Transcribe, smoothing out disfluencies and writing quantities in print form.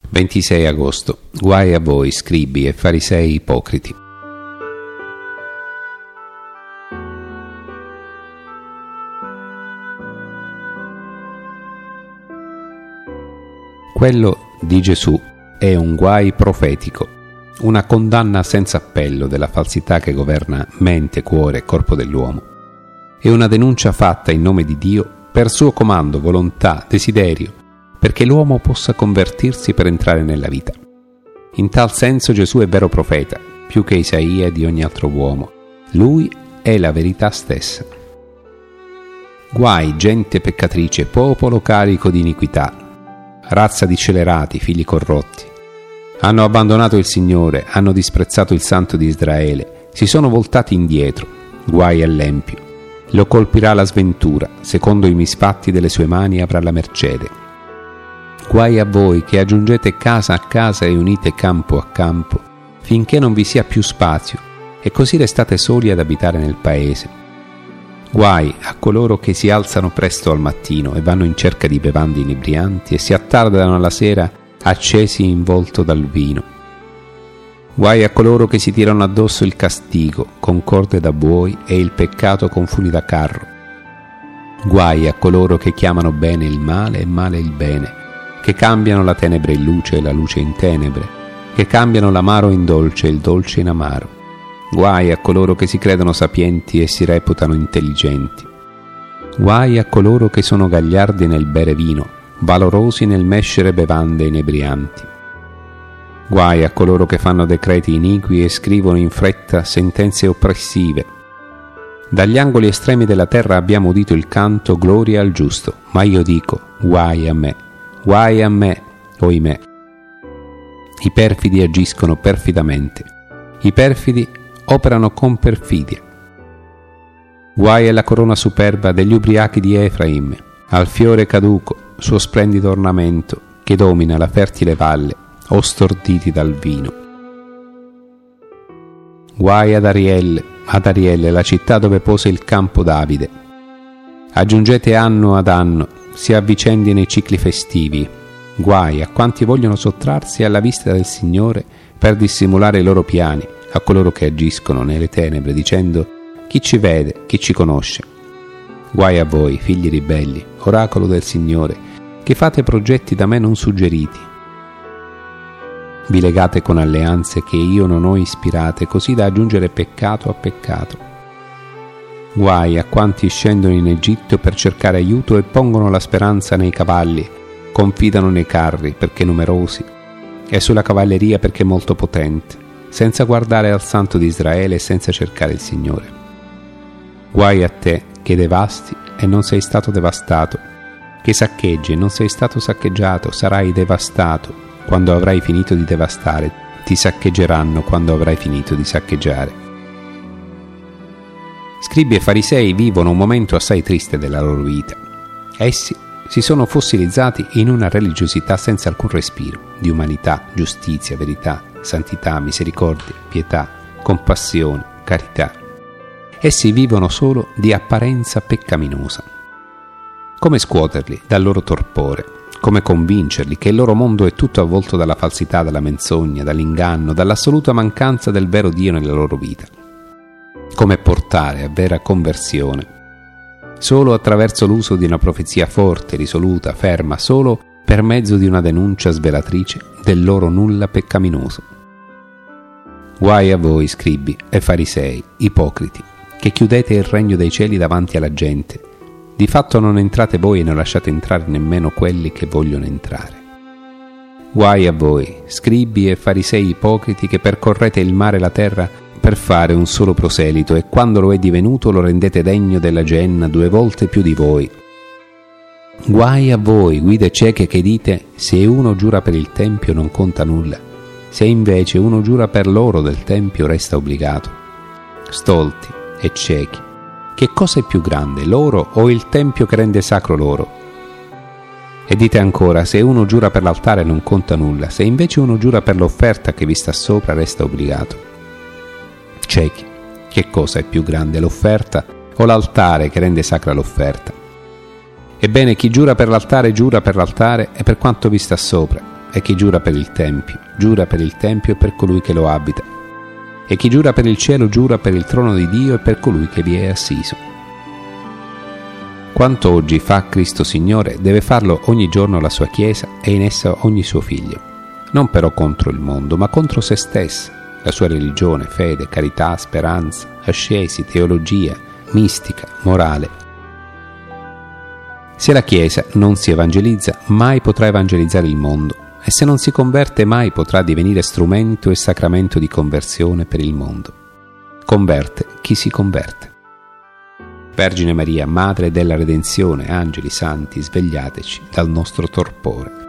26 agosto. Guai a voi, scribi e farisei ipocriti. Quello di Gesù è un guai profetico, una condanna senza appello della falsità che governa mente, cuore e corpo dell'uomo. È una denuncia fatta in nome di Dio per suo comando, volontà, desiderio, perché l'uomo possa convertirsi per entrare nella vita. In tal senso Gesù è vero profeta, più che Isaia e di ogni altro uomo. Lui è la verità stessa. Guai, gente peccatrice, popolo carico di iniquità, razza di scelerati, figli corrotti. Hanno abbandonato il Signore, hanno disprezzato il Santo di Israele, si sono voltati indietro. Guai all'empio. Lo colpirà la sventura, secondo i misfatti delle sue mani avrà la mercede. Guai a voi che aggiungete casa a casa e unite campo a campo, finché non vi sia più spazio, e così restate soli ad abitare nel paese. Guai a coloro che si alzano presto al mattino e vanno in cerca di bevande inebrianti e si attardano alla sera accesi in volto dal vino. Guai a coloro che si tirano addosso il castigo con corde da buoi e il peccato con funi da carro. Guai a coloro che chiamano bene il male e male il bene, che cambiano la tenebre in luce e la luce in tenebre, che cambiano l'amaro in dolce e il dolce in amaro. Guai a coloro che si credono sapienti e si reputano intelligenti. Guai a coloro che sono gagliardi nel bere vino, valorosi nel mescere bevande inebrianti. Guai a coloro che fanno decreti iniqui e scrivono in fretta sentenze oppressive. Dagli angoli estremi della terra abbiamo udito il canto gloria al giusto, ma io dico guai a me, oimè. I perfidi agiscono perfidamente, i perfidi operano con perfidia. Guai alla corona superba degli ubriachi di Efraim, al fiore caduco, suo splendido ornamento, che domina la fertile valle, o storditi dal vino. Guai ad Arielle, la città dove pose il campo Davide. Aggiungete anno ad anno, si avvicendino i cicli festivi. Guai a quanti vogliono sottrarsi alla vista del Signore per dissimulare i loro piani, a coloro che agiscono nelle tenebre, dicendo: chi ci vede, chi ci conosce. Guai a voi, figli ribelli, oracolo del Signore, che fate progetti da me non suggeriti. Vi legate con alleanze che io non ho ispirate, così da aggiungere peccato a peccato. Guai a quanti scendono in Egitto per cercare aiuto e pongono la speranza nei cavalli, confidano nei carri perché numerosi e sulla cavalleria perché molto potente, senza guardare al Santo di Israele e senza cercare il Signore. Guai a te che devasti e non sei stato devastato, che saccheggi e non sei stato saccheggiato, sarai devastato quando avrai finito di devastare, ti saccheggeranno quando avrai finito di saccheggiare. Scribi e farisei vivono un momento assai triste della loro vita. Essi si sono fossilizzati in una religiosità senza alcun respiro di umanità, giustizia, verità, santità, misericordia, pietà, compassione, carità. Essi vivono solo di apparenza peccaminosa. Come scuoterli dal loro torpore? Come convincerli che il loro mondo è tutto avvolto dalla falsità, dalla menzogna, dall'inganno, dall'assoluta mancanza del vero Dio nella loro vita? Come portare a vera conversione? Solo attraverso l'uso di una profezia forte, risoluta, ferma, solo per mezzo di una denuncia svelatrice del loro nulla peccaminoso. Guai a voi, scribi e farisei, ipocriti, che chiudete il regno dei cieli davanti alla gente. Di fatto non entrate voi e non lasciate entrare nemmeno quelli che vogliono entrare. Guai a voi, scribi e farisei ipocriti, che percorrete il mare e la terra per fare un solo proselito, e quando lo è divenuto lo rendete degno della Geenna 2 volte più di voi. Guai a voi, guide cieche, che dite: se uno giura per il Tempio non conta nulla, se invece uno giura per l'oro del Tempio resta obbligato. Stolti e ciechi, che cosa è più grande, l'oro o il Tempio che rende sacro l'oro? E dite ancora: se uno giura per l'altare non conta nulla, se invece uno giura per l'offerta che vi sta sopra resta obbligato. Ciechi, che cosa è più grande, l'offerta o l'altare che rende sacra l'offerta? Ebbene, chi giura per l'altare e per quanto vi sta sopra, e chi giura per il Tempio e per colui che lo abita. E chi giura per il cielo giura per il trono di Dio e per colui che vi è assiso. Quanto oggi fa Cristo Signore, deve farlo ogni giorno la sua Chiesa e in essa ogni suo figlio, non però contro il mondo, ma contro se stessa, la sua religione, fede, carità, speranza, ascesi, teologia, mistica, morale. Se la Chiesa non si evangelizza, mai potrà evangelizzare il mondo, e se non si converte, mai potrà divenire strumento e sacramento di conversione per il mondo. Converte chi si converte. Vergine Maria, Madre della Redenzione, angeli santi, svegliateci dal nostro torpore.